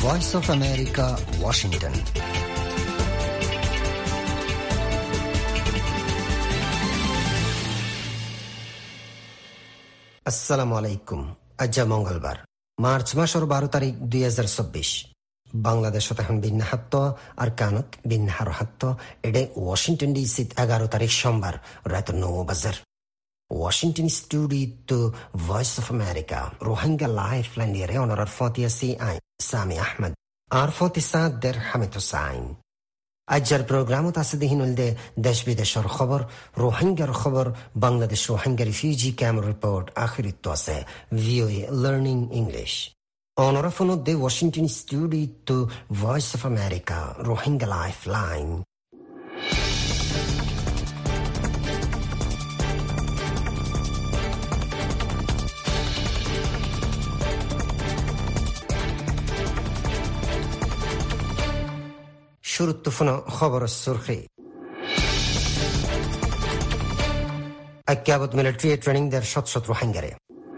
Voice of America, Washington. আসসালামু আলাইকুম। আজ মঙ্গলবার মার্চ মাসের 12 তারিখ 2024 বাংলাদেশত এখন বিন্যাহাত্ত আর কানত বিন্যাহার হাত্ত এডে ওয়াশিংটন ডিসি 11 তারিখ সোমবার রাত 9 বাজার Washington studio Voice of America Rohingya life line এর অনার ফতিয়া সিআই সামি আহমদ আর ফতি সাদের হামিদ হুসাইন আজকের প্রোগ্রামত আছে দিহিনুলদে দেশ বিদেশের খবর রোহিঙ্গার খবর Bangladesh Rohingya refugee camp report আখিরিত আছে ভিওএ লার্নিং ইংলিশ অনারা ফোনদে Washington studio Voice of America Rohingya life line শুরুত্তফুনা খবর সুরখি আক্যাবত মিলিটারি ট্রেনিং দের শত রোহিঙ্গারে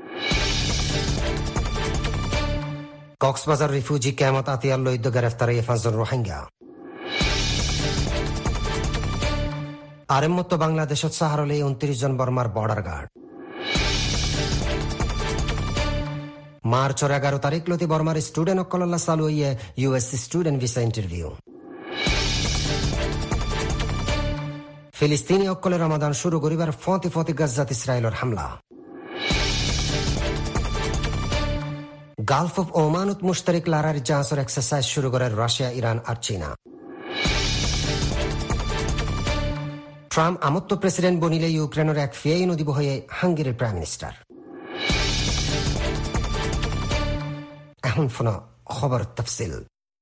কক্সবাজার রিফিউজি ক্যাম্পত আতিয়ার লইদ্য গ্রেফতারে 5 জন রোহিঙ্গা আরের মতো বাংলাদেশত সাহারলে 29 জন বর্মার বর্ডার গার্ড মার্চর 11 তারিখ লতি বর্মার স্টুডেন্ট অকল্লা চালু হইয়ে ইউএস স্টুডেন্ট ভিসা ইন্টারভিউ ফিলিস্তিনি অকলে রমাদান শুরু করিবার ফতি গাজ্জাত ইসরায়েলের হামলা গালফ অফ ওমানত মুশতারিক লারার জাহাজের এক্সারসাইজ শুরু করে রাশিয়া ইরান আর চীনা ট্রাম্প আমত্ত প্রেসিডেন্ট বনিলে ইউক্রেনের এক ফিয়াই নদী হয়ে হাঙ্গেরির প্রাইম মিনিস্টার এখন ফোনা খবর তফসিল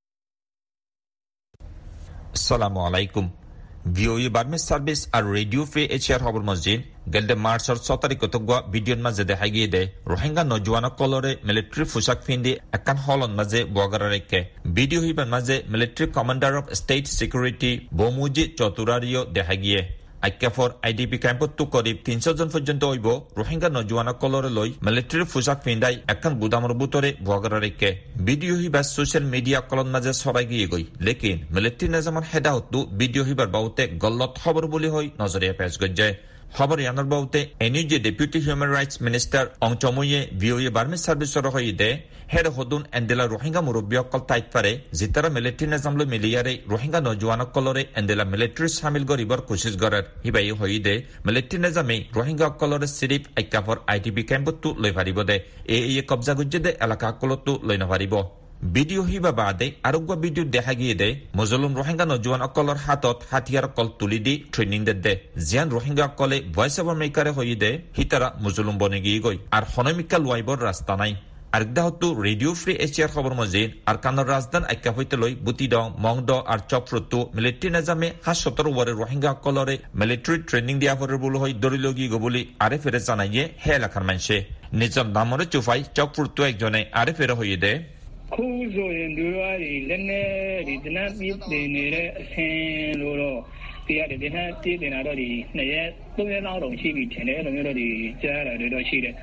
আসসালামু আলাইকুম ভিওই বার্মিজ সার্ভিস আর রেডিও ফ্রি এশিয়ার খবর মসজিদ গেলদে মার্চর 6 তারিখ তগwa ভিডিওর মাঝে দেখা গিয়ে দে রোহিঙ্গা নজওয়ান কলরে মিলিটারি পোশাক পিন্ধি একান হলন মাঝে বগারা রেখে ভিডিও হিবার মাঝে military commander of state security বমুজি চতুরারিও দেখা গিয়ে আইক্যাফর আইডিপি ক্যাম্পত করিব 300 জন পর্যন্ত হইব রোহিঙ্গা নজওয়ান কলরে লই মিলিটারি পোশাক পিন্ধাই একান গুদামর ভিতরে বগারা রেখে ভিডিও হিবার সোশ্যাল মিডিয়া কলন মাঝে ছড়াই গিয়ে গই লেকিন মিলিটারি নিজামের হেদাহত ভিডিও হিবার বাউতে গল্লত খবর বলি হই নজরিয়া পেশ গজ্জায় খবর ইয়ানোর বাউতে NUG deputy human rights minister অংচময়ে ভিওএ বার্মিজ সার্ভিসর হইদে হেড হদুন এন্ডেলা রোহিঙ্গা মুরব্বী অকল তাইত পারে জিতারা মিলিটারি নিজামলৈ মিলিয়ারে রোহিঙ্গা নজওয়ান অকলরে এন্ডেলা মিলিটারি সামিল গরিবর কোশিশ গরার হিবাই হইদে মিলিটারি নিজামে রোহিঙ্গা অকলরে সিরিফ আইকাফর আইটিবি ক্যাম্পতো লৈ পারিব দে এই কবজা গুজ্জে দে এলাকা অকলতো লৈ নপারিব ভিডিও হিবা বাদে আরোগ্য ভিডিও দেখা গিয়ে দে মুজলুম রোহিঙ্গা নজওয়ান অকলর হাতত হাতিয়ার অকল তুলি দি ট্রেনিং দে জিয়ান রোহিঙ্গা অকলে ভয়েস অফ আমেরিকারে হই দে হিতারা মুজলুম বনে গিয়ে গই আর হনমিকা লুয়াইবর রাস্তা নাই আরেকদা হতো রেডিও ফ্রি এশিয়ার খবর মজিদ আর কানার রাজধান আইকা হইতে লই বুতিডং মংড আর চপরতো মিলিটারি নিজামে 517 ওয়ারে রোহিঙ্গা অকলরে মিলিটারি ট্রেনিং দিয়া হরে বলে হই দরিলগি গবলি আরে ফেরে জানাইয়ে হে এলাকার মানুষে নিজম নামরে চুফাই চপরতো একজনে আরে ফেরে হই দে খুঁজো দুয়ারি লেনে রিদনা বিদিনে সেলোরো পিয়ারে দিনা তিদিনা রদি নেয়ে তুমি নাও শিবি ছেনে রমি যারা রশিরে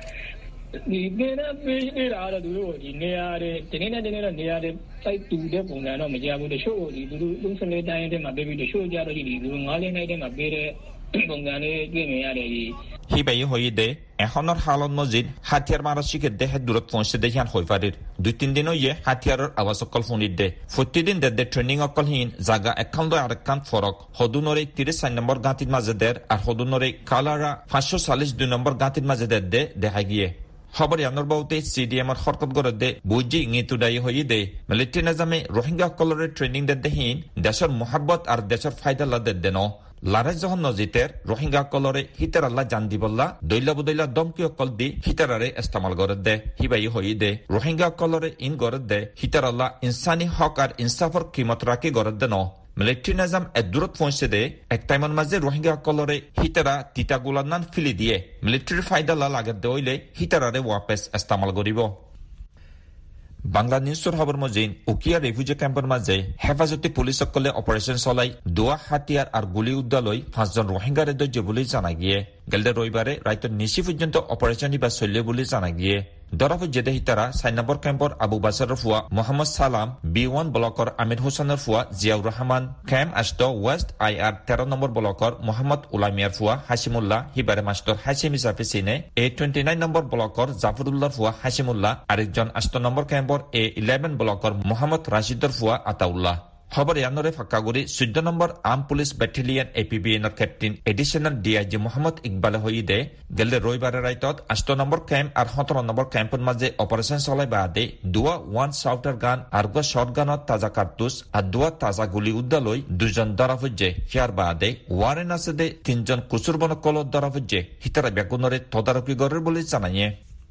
নিবেনা বিরারা দুরোজি নেয়ারে দিনে নেয়ারে তাই তুদে বুনানো মজাবু দে শোরি দুরু দুসলে দাইতে মাবেবি দে শো যারো দি দুরু ngale নাইতে মাবেরে বঙ্গানে গেমেয়ারে হিবাই হইদে এখনৰ হালত মজিদ হাতিয়াৰ মাৰাচিকে দেহে দূৰত পৌঁছে দেখিয়ান হৈ পাৰিৰ 2-3 দিন ইয়ে হাতিয়াৰৰ আৱাজ অকল শুনিত দে প্ৰতিদিন দে ট্ৰেনিং অকল হিন জাগা এখন লৈ আরেকান ফৰক হদুনৰে 34 নম্বৰ গাঁতিৰ মাজে দের আর হদুনৰে কালাৰা 542 নম্বৰ গাঁতিৰ মাজে দে দেখা গিয়ে খবর ইয়ানোর বাউতে সিডিএম এর হরকত করে দে বুঝি ইঙ্গিত উদাই হই দে মিলিটারি নিজামে রোহিঙ্গা কলরে ট্রেনিং দেহিন দেশের মোহাব্বত আর দেশের ফায়দা লাদে দেন লারে যখন নজিতের রোহিঙ্গা কলরে হিতার আল্লাহ জান দিবল্লা দৈলা বুদৈলা দমকি অকল দি হিতারারে ইস্তেমাল করে দে হিবাই হই দে রোহিঙ্গা কলরে ইন করে দে হিতার আল্লাহ ইনসানি হক আর ইনসাফর কিমত রাখি করে দে ন মিলিটারি নিজাম দূরত পৌঁছে দে এক টাইমের মাঝে রোহিঙ্গা কলরে হিতারা তিতাগুলার নান ফিলি দিয়ে মিলিটারি ফায়দা লাগে দইলে হিতারারে ওয়াপেস ইস্তেমাল করিব বাংলাদেশের খবর মজিন উকিয়া রেফিউজি ক্যাম্পের মাঝে হেফাজতি পুলিশ সকলে অপারেশন চলাই দোয়া হাতিয়ার আর গুলি উদ্দালয় 5 জন রোহিঙ্গা রেদ্য বলে জানা গিয়ে গেলদে রবিবারে রাইতের নিশি পর্যন্ত অপারেশন হিবা চলিয়ে বলে জানা গিয়ে দৰাফত জেদে হিতাৰা 4 নম্বৰ কেম্পৰ আবু বাছাৰৰ ফুৱা মোহাম্মদ সালাম, B1 ব্লকৰ আমিৰ হুছেইনৰ ফুৱা Ziaur Rahman, camp 8 west IR 13 নম্বৰ ব্লকৰ মোহাম্মদ উলামিয়াৰ ফুৱা হাছিমুল্লাহ, হিবাৰে মাষ্টৰ হাছিম হিচাপে চিনে, A29 নম্বৰ ব্লকৰ জাফৰুল্লাহৰ ফুৱা হাছিমুল্লাহ, আরেকজন 8 নম্বৰ কেম্পৰ A11 ব্লকৰ মোহাম্মদ ৰাছিদৰ ফুৱা আতাউল্লাহ। খবৰ ইয়ানৰে ফাক্কাগুৰি 14 নম্বৰ আৰ্ম পুলিচ বেটেলিয়ন APBNৰ কেপ্টেইন এডিশনাল DIG মোহাম্মদ ইকবালে হইদে গেলে ৰবিবাৰে ৰাইতত 8 নম্বৰ কেম্প আৰু 17 নম্বৰ কেম্পৰ মাজে অপাৰেশন চলাই বাদে দুৱা 1 শাউটাৰ গান আৰু শটগানত তাজা কাৰ্তুজ আৰু দুৱা তাজা গুলি উদ্দালৈ দুজন দৰাফুজে হিয়াৰ বাদে ওয়াৰেন আছে দে 3জন কুচুৰবন কলত দৰাফুজে হিতাৰা বেগুনৰে তদাৰকি গৰৰ বুলি জানায়ে।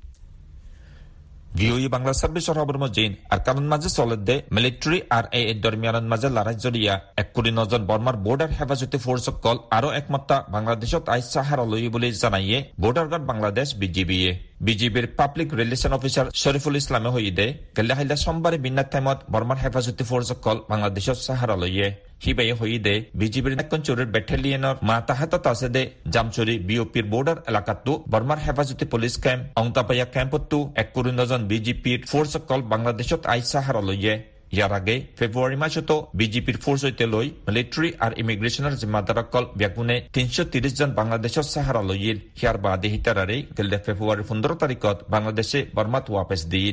ভিওই বাংলা সার্ভিসের খবর মজিন আর কারণ মাঝে চলে মিলিটারি আর এই দরমিয়ান মাঝে লড়াই জড়িয়া 1 জন বর্মার বর্ডার হেফাজতি ফোর্স কল আরো একমাত্রা বাংলাদেশত আইজ সাহারা লই বলে জানাইয়ে বর্ডার গার্ড বাংলাদেশ বিজিবির পাবলিক রিলেশন অফিসার শরীফুল ইসলামে হইদে গেলে হাইলা সোমবারে বিন্নার টাইমত বর্মার হেফাজতি ফোর্স কল বাংলাদেশত সাহারা লইয়ে হিবাই হইদে বিজিবির চুরির ব্যাটালিয়নের মাতাহাতত আছে দে জামচুরি বিওপির বর্ডার এলাকাতো বর্মার হেফাজতি পুলিশ ক্যাম্প অংতাপাইয়া ক্যাম্পতো 1 জন বিজিপির ফোর্স কল বাংলাদেশত আইজ সাহারা লইয়ে। ইয়ার আগে ফেব্রুয়ারি মাসতো বিজেপির ফোর্স হইতে লই মিলিটারি আর ইমিগ্রেশনের জিম্মাদারকল ব্যাগুনে 330 জন বাংলাদেশের সাহারা লইল। ইয়ার বাদে হিতারারে গেলে ফেব্রুয়ারি 15 তারিখত বাংলাদেশে বর্মাত ওয়াপস দিল।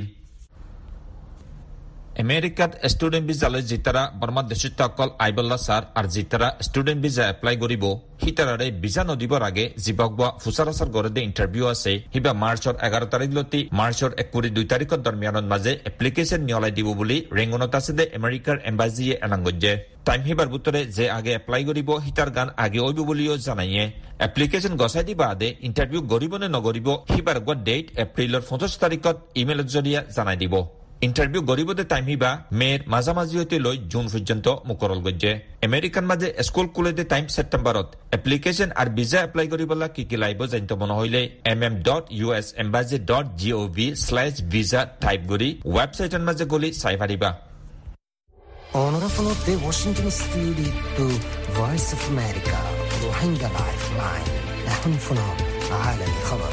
আমেরিকাত স্টুডেন্ট ভিসা লৈ জিতারা বর্মাত দেশত অকল আইবল্লা সার আর জিতারা স্টুডেন্ট ভিসা এপ্লাই করিব হিতারারে ভিসা নদিবর আগে জিবাগবা ফুসারাসার গড়ে ইন্টারভিউ আছে হিবা মার্চর 11 তারিখ লতি মার্চর 2 তারিখত দরমিয়ানত মাঝে এপ্লিকেশন নিয়লাই দিব বুলি রেঙ্গনত আছে দে আমেরিকার এম্বাসিয়ে এনাঙ্গজে টাইম হিবার ভিতরে যে আগে এপ্লাই করিব হিতার গান আগে হইব বলিও জানাইয়ে। এপ্লিকেশন গছাই দিবা আদে ইন্টারভিউ গরিব নে নগরিব হিবার ডেট এপ্রিলের 25 তারিখত ইমেইলত জরিয়া জানাই দিব। ইন্টারভিউ গরিবদে টাইম হিবা মের মাঝামাঝি হইতে লই জুন পর্যন্ত মুকরল গজ্জে। আমেরিকান মাঝে স্কুল খুলেদে টাইম সেপ্টেম্বরত এপ্লিকেশন আর ভিসা এপ্লাই করিবলা কি লাইব জানিত মনে হইলে mm.usembassy.gov/visa টাইপ করি ওয়েবসাইটের মাঝে গলি চাই পারিবা। অনরাফলতে Washington studio Voice of America Rohingya lifeline এখন শোনো আলামী খবর।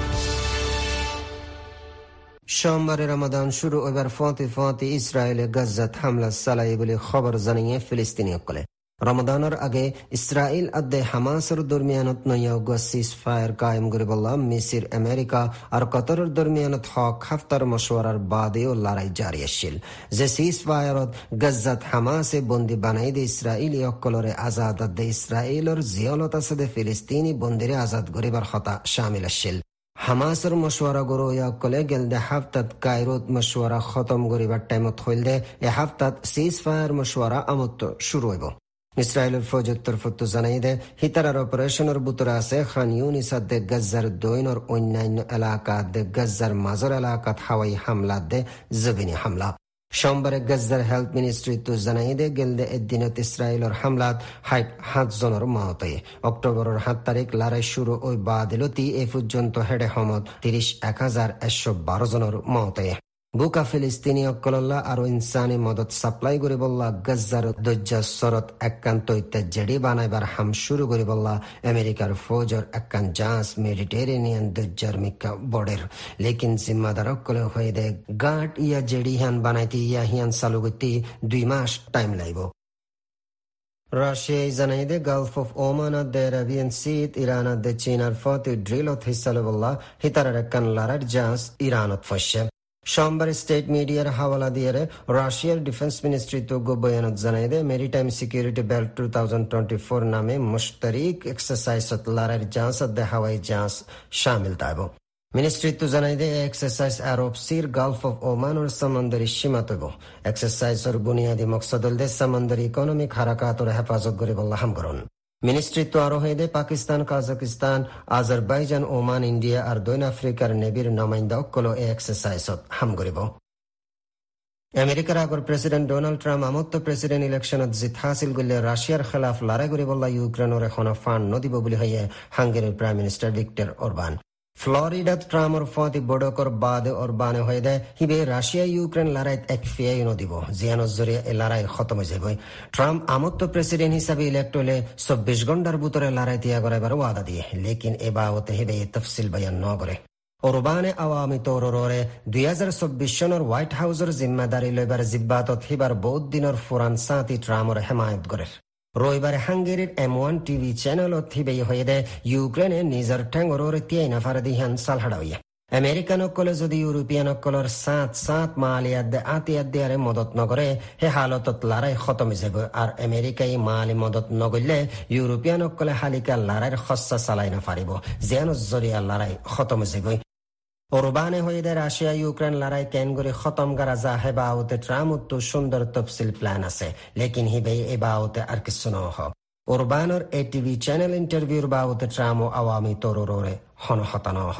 সোমবারে রমাদান শুরু এবার ফতে ইসরায়েলে গাজ্জাত হামলা চালাই বলে খবর জানিয়ে ফিলিস্তিনিসকলে। রমাদানের আগে ইসরায়েল আদে হামাসের দরমিয়ানত নয়া সিজ ফায়ার কায়েম করিবল্লা মিসির আমেরিকা আর কতরের দরমিয়ানত হক হাফতার মশওয়ারার বাদেও লড়াই জারি আছিল। যে সিজ ফায়ারত গাজ্জাত হামাসে বন্দি বানাই দে ইসরায়েলি অকলরে আজাদ আদে ইসরায়েলের জিয়ালত আছে দে ফিলিস্তিনি বন্দিরে আজাদ করিবার হতা শামিল আছিল। হামাসের মশওয়ারা গরো ইয়াকলে গেলদে হাফতাত কায়রোত মশওয়ারা খতম করিবার টাইমত হইলদে এ হাফতাত সিজ ফায়ার মশওয়ারা আমত শুরু হইব। ইসরায়েলের ফৌজের তরফত জানাই দে হিতারার অপারেশনের বুতরা আছে খান ইউনিসাদ দে গাজ্জার দৈনর অন্যান্য এলাকাত দে গাজ্জার মাজর এলাকাত হাওয়াই হামলা দে জবিনি হামলা। সোমবারে গাজ্জার হেলথ মিনিস্ট্রি তো জানাই দে গেলদে এদিনত ইসরায়েলের হামলাত 7 জনের মত হয়। অক্টোবরের 7 তারিখ লড়াই শুরু ওই বাদিলতি এ পর্যন্ত হেডে হমত 30,112 জনের মত হয়। বুকা ফিলিস্তিনি অকল্লা আর ইনসানি মদত সাপ্লাই করে বললা গাজ্জার দজ্জা সরত একান্ত জেডি বানাইবার হাম শুরু করে বললা আমেরিকার ফৌজর একান জাহাজ মেডিটেরেনিয়ান দজ্জার মিকা বর্ডের। লেকিন জিম্মাদার অকলে হয়ে দে গাট ইয়া জেডি হিয়ান বানাইতে ইয়া হিয়ান চালু করতে 2 মাস টাইম লাগব। রাশিয়ায় জানাই দে গালফ অফ ওমান দে আরাবিয়ান সিত ইরান দে চীনার ফতে ড্রিলত হিসালে বললা হিতারার একান লারার জাহাজ ইরানত ফসে। সোমবার স্টেট মিডিয়ার হাওয়ালা দিয়ে রাশিয়ার ডিফেন্স মিনিস্ট্রি তো বয়ানত জানাই দে মেরিটাইম সিকিউরিটি বেল্ট 2024 নামে মুশতারিক এক্সারসাইজত লারার জাহাজ দে হাওয়াই জাহাজ শামিল তাইব। মিনিস্ট্রি তো জানাই দে এক্সারসাইজ আরব সির গালফ অফ ওমান और समंदरी सीमा तब एक्सरसाइज और बुनियादी मकसद दे समंदरी इकोनॉमिक हरकत और हेफाजत करे बल्ला हम करन। মিনিস্ট্রি তো আরো হয়ে দে Pakistan, Kazakhstan, Azerbaijan, Oman, India আর দক্ষিণ আফ্রিকার নেভির নমাইন্দা অকল এই এক্সারসাইজত হাম করিব। আমেরিকার আগর প্রেসিডেন্ট ডোনাল্ড ট্রাম্প আমত্ত প্রেসিডেন্ট ইলেকশনত জিত হাসিল করলে রাশিয়ার খেলাফ লড়াই করিবল্লা ইউক্রেনের এখন ফান্ড নদিব বলে হইয়ে হাঙ্গেরির প্রাইম মিনিস্টার ভিক্টর অরবান। ফ্লোরিডাত ট্রাম্পর ফতি বড়কর বাদে অরবানে হয়ে দেয় হিবে রাশিয়া ইউক্রেন লড়াইত এক ফিয়াই নদিব জিয়ানোর জরিয়া এই লড়াই খতম হয়ে যাবে। ট্রাম্প আমত্ত প্রেসিডেন্ট হিসাবে ইলেক্ট হলে 24 ঘন্টার ভিতরে লড়াই তিয়া করাইবার ওয়াদা দিয়ে, লেকিন এ বাবতে হিবে তফসিল বয়ান ন করে। ওরবানে আওয়ামী তৌররে 2024 সনৰ হোৱাইট হাউচৰ জিম্মাদাৰী লৈবাৰ জিব্বাতত হিবাৰ বহুত দিনৰ ফুৰান সাঁতি ট্ৰামৰ হেমায়ত কৰে। ৰবিবাৰে হাংগেৰীৰ M1 টিভি চেনেলত হিবেই হৈ দে ইউক্ৰেইনে নিজৰ টেঙৰৰ তিয়াই নাফাৰ দিহান চালহাডাউয়া আমেৰিকানসকলে যদি ইউৰোপীয়ানসকলৰ সাত মালিয়াত আতিয়াৰে মদত নকৰে সেই হালতত লৰাই খতম হৈ যাব। আৰু আমেৰিকাই মালি মদত নগৰিলে ইউৰোপীয়ানসকলে হালিকা লৰাইৰ খচ্চা চালাই নাফাৰিব, যেন জৰিয়া লৰাই খতম হৈ যাব। ওরবানে হয়ে দে রাশিয়া ইউক্রেন লড়াই কেন করে খতম করা যা হে বাউতে ট্রামুত্তু সুন্দর তফসিল প্ল্যান আছে, লেকিন হিবে এ বাউতে আর কিছু ন হ। ওরবানোর এ টিভি চ্যানেল ইন্টারভিউর বাউতে ট্রামো আওয়ামী তরুরে হনহতা ন হ।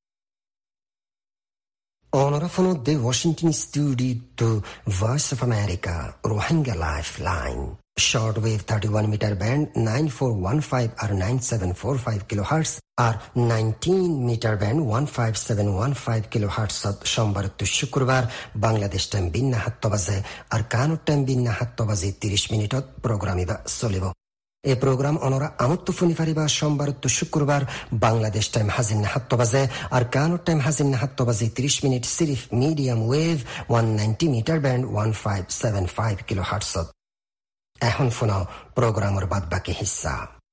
Onorevole the Washington Studio to Voice of America, Rohingya Lifeline. Shortwave 31 meter band 9415 or 9745 kilohertz or 19 meter band 15715 kilohertz সোমবার to শুক্রবার বাংলাদেশ টাইম বিন্না 7 বাজে আর কানুর টাইম বিন্না 7 বাজে 30 মিনিটত প্রোগ্রামিবা চলিব। এই প্রোগ্রাম অনরা আমত্ত ফুনি ফারিবা সোমবার to শুক্রবার বাংলাদেশ টাইম হাজিন 7 বাজে আর কানুর টাইম হাজিন 7 বাজে 30 মিনিট সিরিফ medium wave 190 metre band 1575 kilohertz. এখন শোনাও প্রোগ্রামের বাদ বাকি হিস্সা।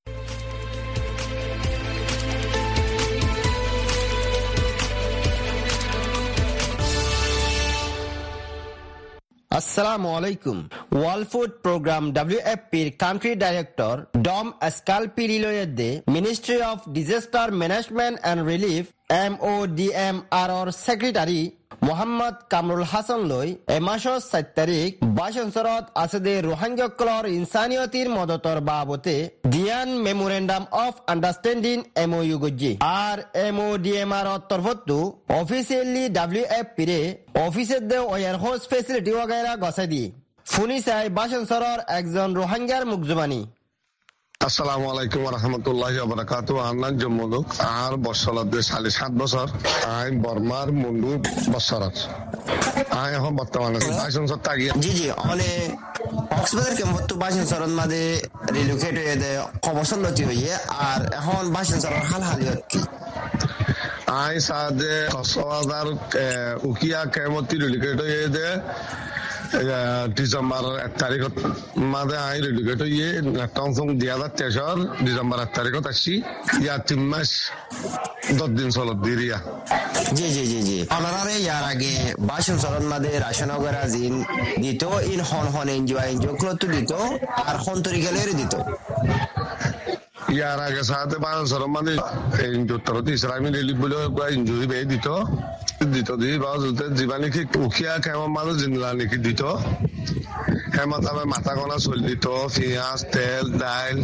Assalamu alaikum. World Food Program WFP'র কান্ট্রি ডাইরেক্টর ডম এসকালপিরিলোয়েদে ministry of disaster management and relief MODMR'র সেক্রেটারি মোহাম্মদ কামরুল হাসান লই এ মাসৰ 7 তাৰিখ 22 অঞ্চলত আছে দে রোহিঙ্গাসকলৰ ইনসানিয়তিৰ মদতৰ বাবতে ডিয়ান মেমোরেন্ডাম অফ আন্ডারস্ট্যান্ডিং MOU গজ্জি আর MODMR'র তরফতো অফিসিয়ালি WFP'রে অফিসের দে ওয়ার হাউস ফেসিলিটি वगैरह গছাই দি ফুনি চাই 22 অঞ্চলৰ একজন রোহিঙ্গাৰ মুখজবানি। আসসালামু আলাইকুম ওয়া রাহমাতুল্লাহি ওয়া বারাকাতুহু। আনান জম্মুক আর বছরতে 7.5 বছর আই বর্মার মুন্ডু বছরত আই এখন বর্তমানে 22 বছর থাকি। জি অনে কক্সবাজার কে মত 22 বছরত মাঝে রিলোকেট হয়ে দে কবছর লতি হইয়ে আর এখন 22 বছর হালহালিয়ত কি I Sade Cox's Bazar Ukhia কেমতি relocate হয়ে দে ডিসেম্বর 1 তারিখত মাঝে আই রিলোকেট হইয়ে টাউনসং 2023 ডিসেম্বর 1 তারিখত আসি ইয়া 3 মাস 10 দিন চলত দিরিয়া। জি অনারে ইয়ার আগে 22 বছরত মাঝে রাশনগরা জিন দিত ইন হন এনজয় ক্লতো দিত আর হন্তরি গেলের দিত। ইয়ার আগে সাথে 22 বছর মানে যুক্তরাজ্য ইসলামী রিলিফ বলে ইনজুরি বে দিত দিয়ে বাজুতে জীবানি কি উখিয়া কেমন মানুষ জিনলা নাকি দিত হেমত আবার মাথা গনা চল দিত পিঁয়াজ তেল ডাইল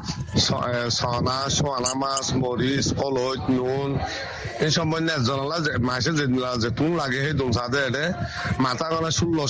সোনা মাছ মরিচ কলজ নুন এই সম্বন্ধে একজনলা মাসে যেতুন লাগে সেই দুন সাথে মাথা গনা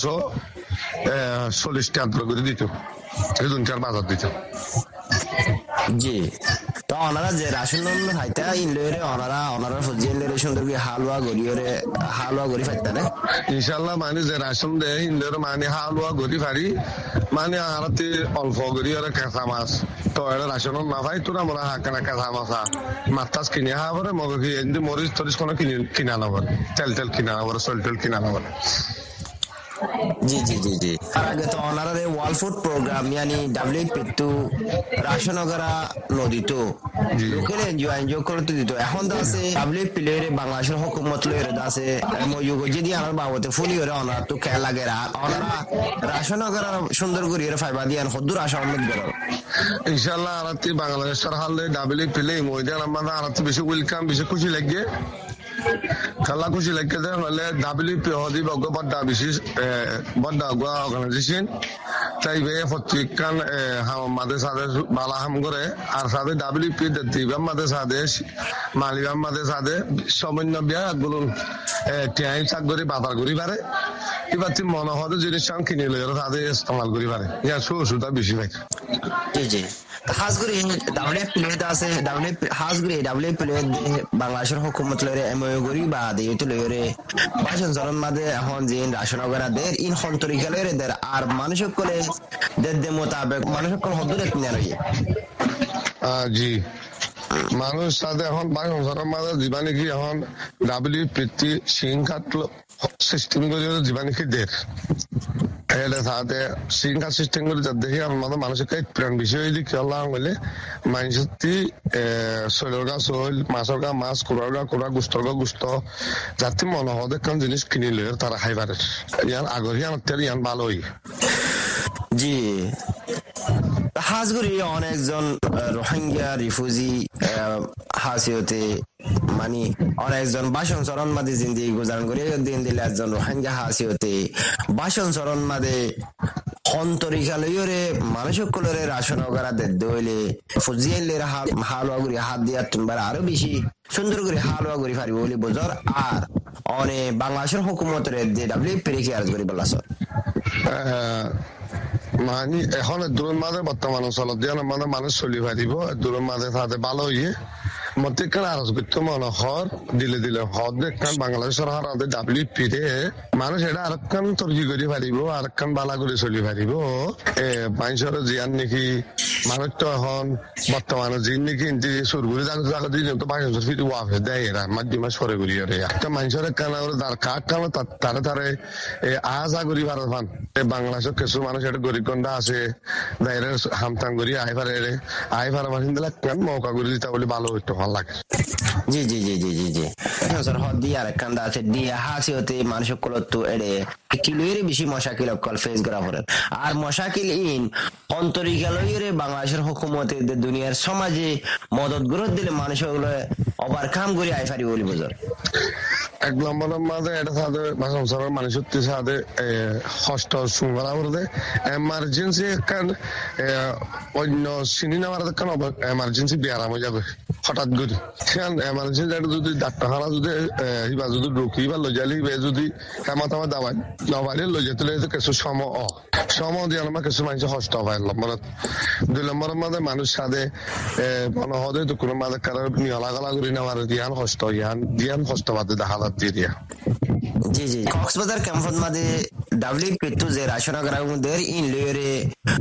1640 টাকা করে দিত এই দুনটার বাজার দিত। জি তো ওনারা যে রাশন খাইতে ইনলেরে ওনারা ফজিলের সুন্দর কি হালুয়া গড়ি ফাইতে না ইনশাআল্লাহ মানে যে রাশন দেয় ইনলেরে মানে হালুয়া গড়ি ফারি মানে আরতে অল্প গড়ি আর কাঁচা মাছ তো এর রাশন না ভাই তোরা মোরা হাকানা কাঁচা মাছ মাছ কিনে হাবরে মগ কি এন্ড মরিচ তরিস কোন কিনা না বল তেল কিনা না বল সল্টেল কিনা না বল। জি আগে তো অনারে ওয়ার্ল্ড ফুড প্রোগ্রাম यानी WFP তো রাশন वगैरह নদিত লোকাল এনজিও করতে দিত। এখন তো আছে WFP লেরে বাংলাদেশের হুকুমত লেরে আছে MOU যদি আমার বাবতে ফুলি হরে অনার তো খেলা লাগে অনারা রাশন वगैरह সুন্দর করে এর ফাইবা দিয়ান হদুর আশা অনেক বড় ইনশাআল্লাহ আরতি বাংলাদেশ সরকার WFP লে মইদা আমরা আরতি বেশি ওয়েলকাম বেশি খুশি লাগে খালা খুশি লাগে দে হলে WFP হদি বগ বড় বিশেষ বড় অর্গানাইজেশন চাইবে প্রত্যেকখান আমাদের সাথে বালা হাম করে আর সাথে WFP দিবা আমাদের সাথে মালিবাম আমাদের সাথে সমন্য বিয়া গুলো টাইম চাক করে বাজার করি পারে এবার তুই মনে হয় জিনিস কিনে লই আর সাথে ইস্তেমাল করি পারে ইয়া সুবিধা বেশি ভাই। জি খাস করে WFP লেতে আছে WFP বাংলাদেশের হুকুমত লরে MOU করি বা দেইতে লরে ভাষণ জনম মাঝে এখন জিন রাশন वगैरह দের ইন হন্তরিকা লরে দের আর মানুষ কোলে দের মোতাবেক মানুষ কোল হদুরে কিনে লই। জি মানুষ সাথে এখন সংসারের মাঝে জীবাণু কি এখন WPT সিংঘাট সিস্টেম করে জীবাণু কি দের এটা সাথে সিংঘাট সিস্টেম করে যা দেখি আমাদের মানুষের প্রাণ বিষয় যদি খেলা হলে মানুষের শৈলের গা শৈল মাছের গা মাছ কুড়ার গা কুড়া গুস্তর গা গুস্ত যাতে মনে হয় কোন জিনিস কিনে লয়ে তারা খাই পারে ইয়ান আগর আমার তেল ইয়ান ভালো হই জি হাজগুড়ি অনেকজন রোহিঙ্গা রিফিউজি হাসিওতে মানে অনেকজন বাসন চরণ মাদে জিন্দিগি গুজারণ করে দিন দিলে একজন রোহিঙ্গা হাসিওতে বাসন চরণ মাদে অন্তরিকালয়রে মানুষকলরে রাশন ওগারা দইলে ফুজিয়েলের হালুয়া গুড়ি হাত দিয়া তিনবার আরো বেশি সুন্দর করে হালুয়া গুড়ি পারিব বলে বোঝর আর অনেক বাংলাদেশের হুকুমতের DWP রেখে আজ করি বলা স্যার মানে এখন দূরের মাঝে বর্তমান অঞ্চলত দিয়ে মানে মানুষ চলি পারিব দূরের মাঝে তাতে ভালো হইয়ে মতে কেন আরজ করতে মনে হর দিলে দিলে হদ দেখেন বাংলাদেশ সরকার WP রে মানুষ এটা আরেকখান তর্কি করে পারিব আরেকখান বালা করে চলি পারিব মানুষের জিয়ান নাকি মানুষ তো এখন বর্তমানে জিন নাকি সুরগুলি জাগত দিন তো বাংলাদেশের ফিরে ওয়াফে দেয় এরা মাধ্যমে সরে করি একটা মানুষের কেন তার কাঠ কেন তারে তারে আজা করি ভারত ভান বাংলাদেশের কিছু মানুষ এটা গরিব গন্ডা আছে বাইরের হামতাম করি আই পারে মানুষ দিলে কেন মৌকা করে দিতে বলে ভালো হইতো ভালো লাগে জি জি জি জি জি জি স্যার হদি আর কান্দা আছে দিয়া হাসি হতে মানুষ কলতো এড়ে কিলোর বেশি মশাকিল কল ফেস করা পড়ে আর মশাকিল ইন অন্তরিকালয়ের বাংলাদেশের হুকুমতে দুনিয়ার সমাজে মদত গ্রহণ দিলে মানুষ ওগুলো ওভারকাম করে আই পারি বলি বুঝর এক নম্বরের মাঝে এটা সাথে সংসারের মানুষের সাথে কষ্ট শুনলা বলতে এমার্জেন্সি একখান অন্য চিনি নেওয়ার একখান এমার্জেন্সি বিয়ারাম হয়ে যাবে হঠাৎ করে সেখান এমার্জেন্সি যদি ডাক্তারখানা যদি হিবা যদি ঢুকি বা লই যালি যদি হেমাতামা দাবাই নবাইলে লই যেতে কিছু সম দিয়ে আমার কিছু মানুষ কষ্ট হয় নম্বর 2 নম্বরের মাঝে মানুষ সাথে মনে হয় তো কোনো মাঝে কারো নিহলা করি নেওয়ার দিয়ান কষ্ট বাদে দেখা দিয়ে দিয়া জি জি কক্সবাজার ক্যাম্পত মাঝে WP তো যে রাশন গ্রামদের ইন লয়রে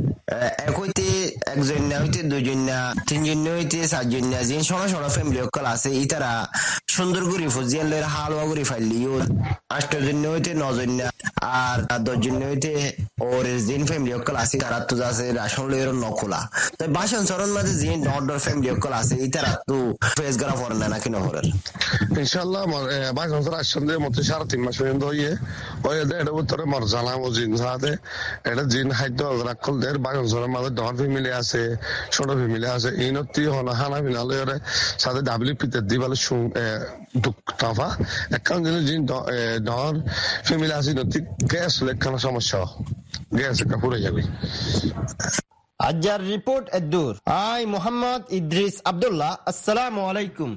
একইতে একজন না হইতে দুইজন না তিনজন না হইতে চারজন না যে সরা ফ্যামিলি অকল আছে ইতারা সুন্দর করে ফুজিয়ান লয়রে হালুয়া করে ফাইলিও 8 জন না হইতে 9 জন না আর 10 জন না হইতে অরিজিন ফ্যামিলি অকল আছে তারা তো আছে রাশন লয়রে নকলা তো বাসন চরণ মাঝে যে নর্ডর ফ্যামিলি অকল আছে ইতারা তো ফেস করা পড়ে না নাকি নহরের ইনশাআল্লাহ বাসন চরণ আসলে মতে 3.5 মাস পর্যন্ত হইয়ে ওই এটা উত্তরে মরজানা ও জিন সাথে এটা জিন খাদ্য রাখল দের বাসন চরণ মাঝে ডর ফ্যামিলি আছে ছোট ফ্যামিলি আছে ইনতি হানা ফিনালে সাথে WP তে দিবালে টাফা এখন জিন ডর ফ্যামিলি আছে নতি গ্যাস লেখানো সমস্যা গ্যাস কাপুরে যাবে আজার রিপোর্ট এদুর আই মোহাম্মদ ইদ্রিস আব্দুল্লাহ আসসালামু আলাইকুম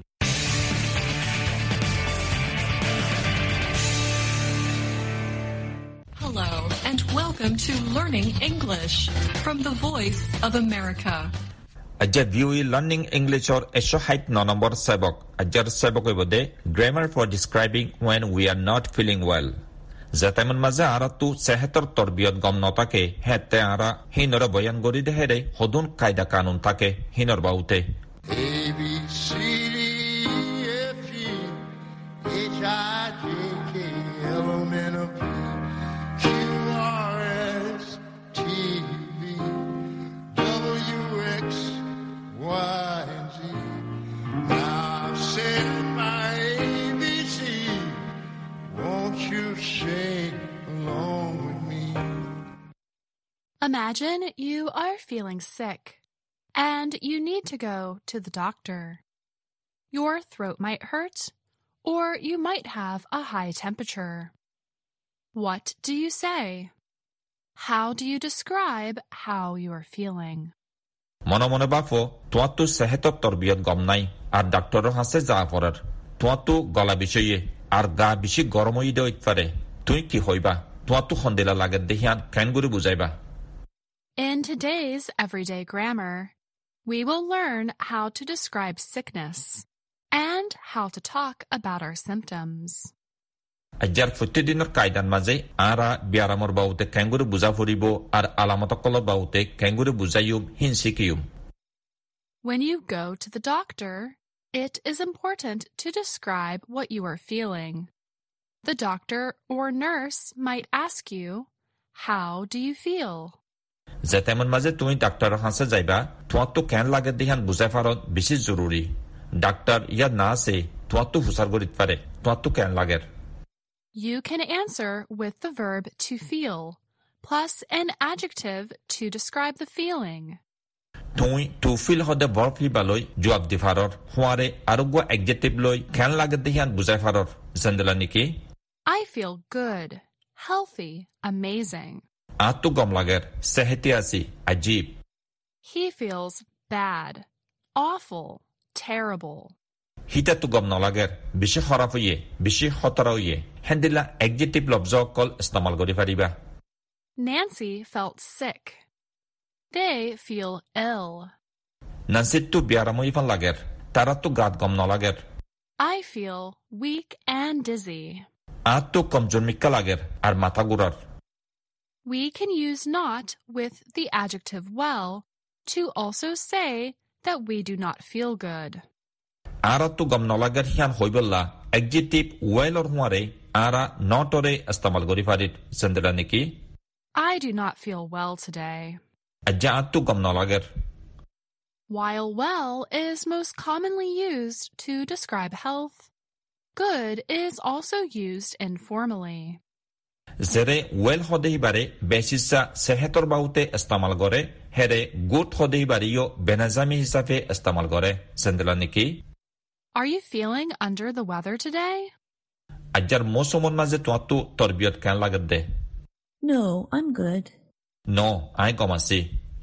Hello and welcome to Learning English from the Voice of America. Ajja VOA Learning English or 109 number sabak. Ajjar sabak webode grammar for describing when we are not feeling well. Zataman maza aratu sehatar torbiyat gomnotake hette ara hinora bayan gori dehere hodun kaida kanun take hinor baute. A B C D F G H I J K L M N O P Q R S T V W X Y and Z. Now I've said my ABC. Won't you sing along with me? Imagine you are feeling sick and you need to go to the doctor. Your throat might hurt, or you might have a high temperature. What do you say? How do you describe how you are feeling? মনে বাফো তোমার তো সেহতর তরবিয়ত গম নাই আর ডাক্তারের হাসে যা পড়ার তোমার তো গলা বিষয়ে আর গা বেশি গরম হয়ে দেওয়া পারে তুই কি হইবা তোমার তো খন্দেলা লাগে দেখিয়ান কেন করে বুঝাইবা In today's everyday grammar, we will learn how to describe sickness and how to talk about our symptoms. আজ্জার প্রতিদিনের কায়দার মাঝে আরা বিয়ারামর বাউতে কেন করে বুঝা ফুরিব আর আলামত কলর বাউতে কেন করে বুঝাইব হিনসিকিউম When you go to the doctor, it is important to describe what you are feeling. The doctor or nurse might ask you, "How do you feel?" যেতেমন মাঝে তুমি ডাক্তারের কাছে যাইবা তোমার তো কেন লাগে দিহান বুঝাই পারত বেশি জরুরি ডাক্তার ইয়া না আছে তোমার তো হুসার করিত পারে তোমার তো কেন লাগে You can answer with the verb to feel plus an adjective to describe the feeling. তুমি to feel হদে verb হিবালৈ জবাব দি পারর হোয়ারে আরোগ্য adjective লৈ কেন লাগে দিহান বুঝাই পারর জেন্দলা নেকি I feel good, healthy, amazing. আতো গম লাগে সেহতি আছি আজীব He feels bad, awful, terrible. হিতা তো গম নলাগে বেশি খারাপ হইয়ে বেশি খতরা হইয়ে হেন্দিলা adjective লফজ কল ইস্তেমাল করি পারিবা Nancy felt sick. They feel ill. Nancy তো বিয়ারাম হইফান লাগে তারা তো গাত গম নলাগে I feel weak and dizzy. আতো কমজোর মিক্কা লাগে আর মাথা ঘুরার We can use not with the adjective well to also say that we do not feel good. Ara tu gam nolagar hian hoiballa adjective well or huare ara not ore istemal gori farit sendela niki I do not feel well today. Aja tu gam nolagar While well is most commonly used to describe health, good is also used informally. Zere well hodei bare besisa sehetor baute istemal gore here good hodei bare yo benazami hisabe istemal gore sendela niki Are you feeling under the weather today? Ajar mosomon maze tu torbiyat kan lagde No, I'm good. No, I komasi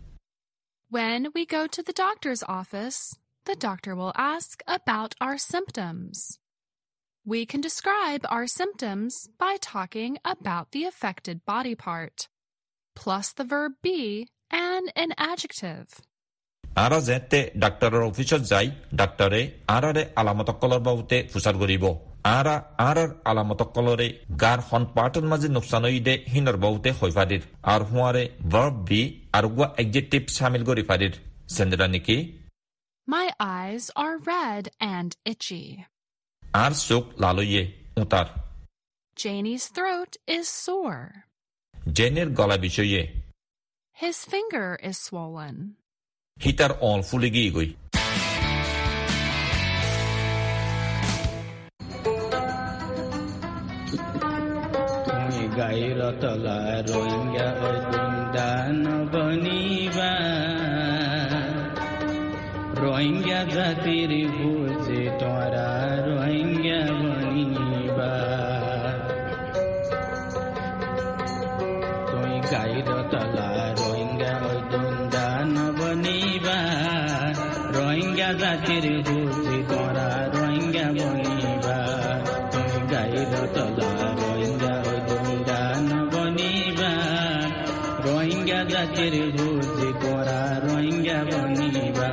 When we go to the doctor's office, the doctor will ask about our symptoms. We can describe our symptoms by talking about the affected body part, plus the verb be and an adjective. Ara zete doctor officer jai doctore arare alamatokolor baute fusar goribo ara arar alamatokolore gar hon pattern maje nukshanoide hinor baute hoifadir ar huare verb be arugwa adjective shamil gori fadir sendra niki My eyes are red and itchy. Ar suk laloye utar Janie's throat is sore. Jenir gola bishoye His finger is swollen. Hitar all fuligi goi Gairo tola rohingya ogundan baniba Rohingya jatir buji tora rohingya baniba Toi gairo tola rohingya ogundan baniba Rohingya jatir buji tora rohingya baniba Toi gairo tola rohingya Rohingya jatir buji tora Rohingya baniba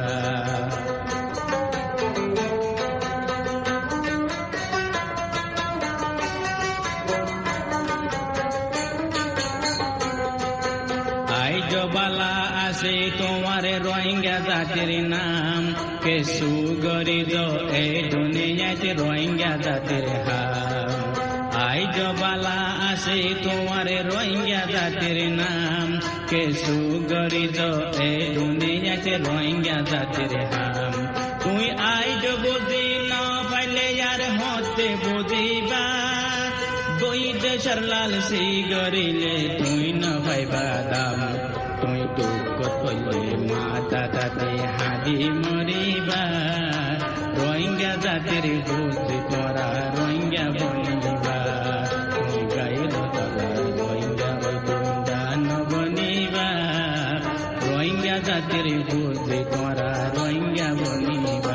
Ai jo bala ase tomare Rohingya jatir naam kesu gori jo ei duniya te Rohingya jatir ham Ai jo bala ase tomare Rohingya jatir naam kesu gori jo ei duniya te Rohingya jatir ham tui ai jo buji na paile yar hote bujiba doi deshar lal si gorile tui na paiba dam tui tukot pole mata tate hadi moriba Rohingya jatir buji tora Rohingya baniba tui gairo tola Rohingya ogundan baniba Rohingya jatir buji tora Rohingya baniba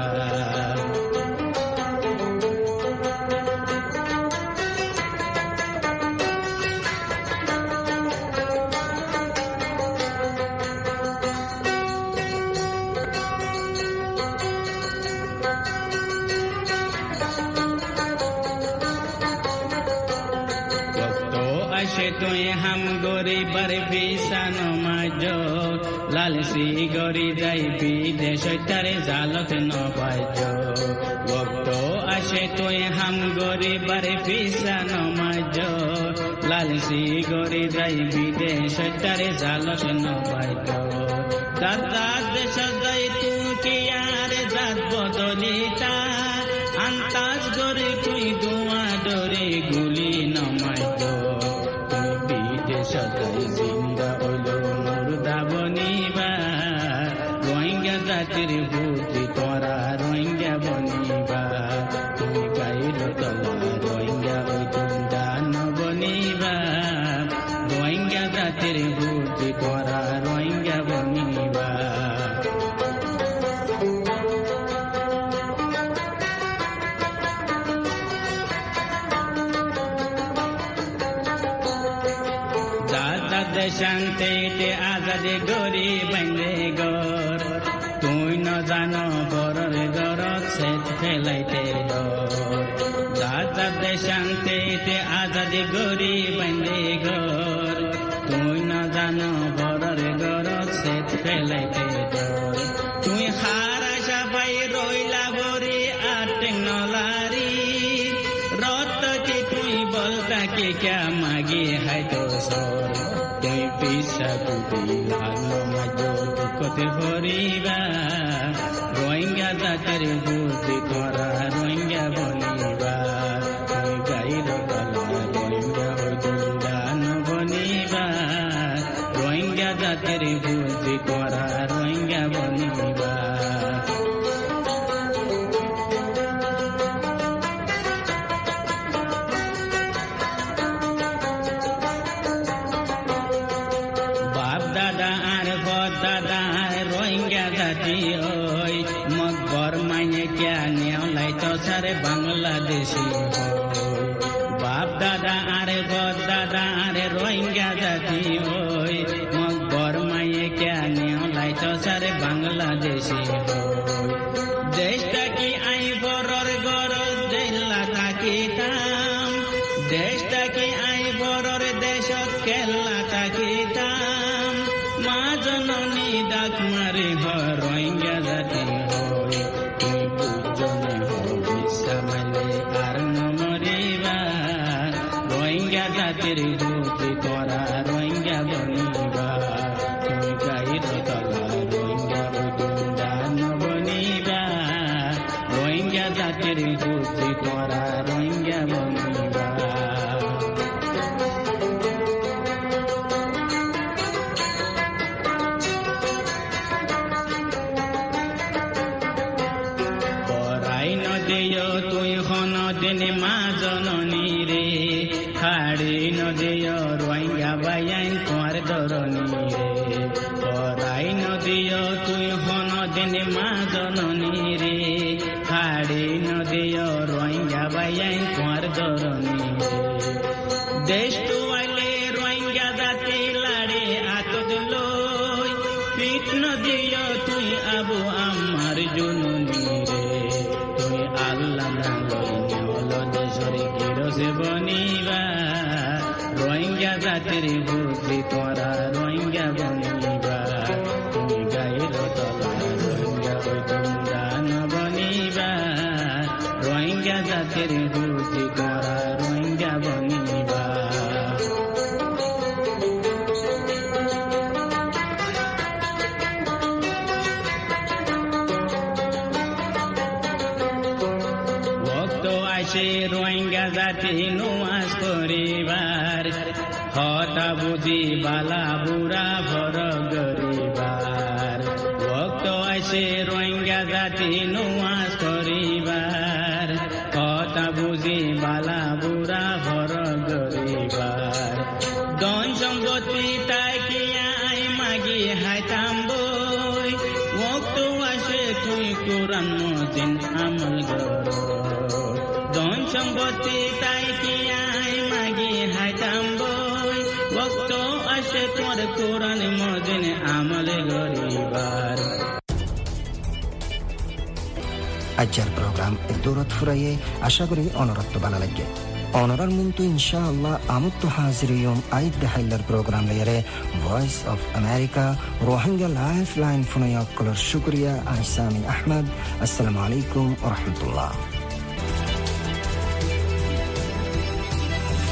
আসে তুই হাম গরিবার বিছান মাজ লালসি গরি যাই বিদেশ তারে জালত নবাজ ভক্ত আসে তুই হাম গরিবার বিছান মাজ লালসি গরি যাই বিদেশ তারে জালত নবাজ দাদা দেশ যাই তুই কি আর জাত বদলিতা আন্তাজ গরে তুই দোয়া ডরে গুলি নমাজ তুই বিদেশ যাই জিন্দা হলো মুর্দা বনিবা রোহিঙ্গা জাতির বুদ্ধি তোরা রোহিঙ্গা বনিবা তুই গাইল তলা রোহিঙ্গা ওই দুন্দান বনিবা রোহিঙ্গা জাতির বুদ্ধি তোরা রোহিঙ্গা বনিবা শান্তিতে আজাদে গরি বাইন্দে গর তুই ন জানো বরর গরত সেত ফেলাইতে দাদা শান্তিতে আজাদে গরি বাইন্দে গর তুই ন জানো বরর গরত সেত ফেলাইতে তুই হারা সবাই রইলা বরি আর টেকনোলারি রত কি তুই বলতা কি ক্যা মাগি হাই তো সর তুই পিসা তুই ভালো মাঝো দুঃখতে ভরিবা রোহিঙ্গা জাতির বুদ্ধি করা রোহিঙ্গা বনিবা তুই গাইল গলা রোহিঙ্গা ওই দুন্দান বনিবা রোহিঙ্গা জাতির বুদ্ধি করা রোহিঙ্গা বনিবা মকবর মাইনে ক্যা নেওলাই তো সারে বাংলাদেশি বাপ দাদা আরে বদ দাদা আরে রোহিঙ্গা জাতি হই মকবর মাইনে ক্যা নেওলাই তো সারে বাংলাদেশি দেশটা কি আই বরর গরজ জেলা থাকিতাম দেশটা কি আই বরর দেশত কেল্লা থাকিতাম মা জননী ডাক মারি রোহিঙ্গা জাতি হই তুই বুঝনে হইসা মালে আর নমরিবা রোহিঙ্গা জাতির বুদ্ধি করা রোহিঙ্গা বনিবা তুই গাইল তলা রোহিঙ্গা ওই দুন্দান বনিবা রোহিঙ্গা জাতির বুদ্ধি করা রোহিঙ্গা বনিবা মা জননী রে হাড়ি নদীয় রোহিঙ্গা বাইন তোমার ধরনী রে পরাই নদীয় তুই হন দিন মা জননী রে হাড়ি নদীয় রোহিঙ্গা বাইন তোমার ধরনী রে দেশ তুয়াইলে রোহিঙ্গা জাতি লাড়ে আতদ লই পিঠ নদীয় তুই আবু আমার জননী রে তুই আল্লাহ বনিবা রোহিঙ্গা জাতির বুদ্ধি তোরা রোহিঙ্গা বনিবা তুমি গাইল তলা রোহিঙ্গা ওই দুন্দান বনিবা রোহিঙ্গা জাতির বুদ্ধি তোরা রোহিঙ্গা বনিবা রোহিঙ্গা জাতি নুয়াজ করিবার হতা বুঝি বালা বুড়া ভর গরিবার ভক্ত আসে রোহিঙ্গা জাতি নুয়াজ করিবার হতা বুঝি বালা বুড়া ভর গরিবার ধন সম্পত্তি তাই কি আই মাগি হাইতাম বই ভক্ত আসে তুই কোরআন মজিন আমল গর ধন সম্পত্তি তাই কি আই মাগি হাইতাম বই ভক্ত আসে তোর কোরআন মজিন আমল গরিবার আজকের প্রোগ্রাম দূরত ফুরাইয়ে আশা করি অনরত্ব ভালো লাগে Onorar muntu inshallah amuttu haziriyum aid dahillar program lere Voice of America Rohingya Lifeline funayaklar shukriya Aisamin Ahmad. Assalamu alaikum wa rahmatullah.